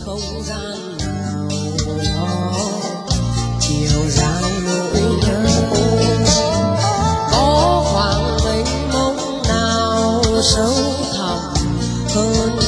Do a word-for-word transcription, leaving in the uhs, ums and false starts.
không gian nào chiều dài nỗi nhớ, có khoảng mênh mông nào sâu thẳm hơn